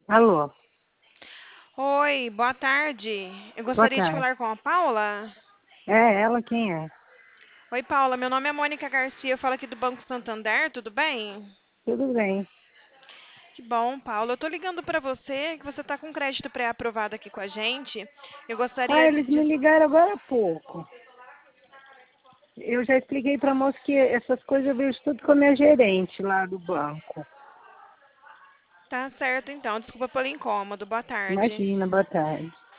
Alô, Oi, boa tarde. Eu boa gostaria de tarde. falar com a Paula. É ela quem é? Oi, Paula, meu nome é Mônica Garcia, eu falo aqui do Banco Santander, tudo bem? Tudo bem. Que bom, Paula. Eu tô ligando para você, que você tá com crédito pré-aprovado aqui com a gente. Eu Ah, gostaria eles me ligaram agora há pouco. Eu já expliquei para a moça que essas coisas eu vejo tudo com a minha gerente lá do banco. Tá certo então, desculpa pelo incômodo. Boa tarde. Imagina, boa tarde.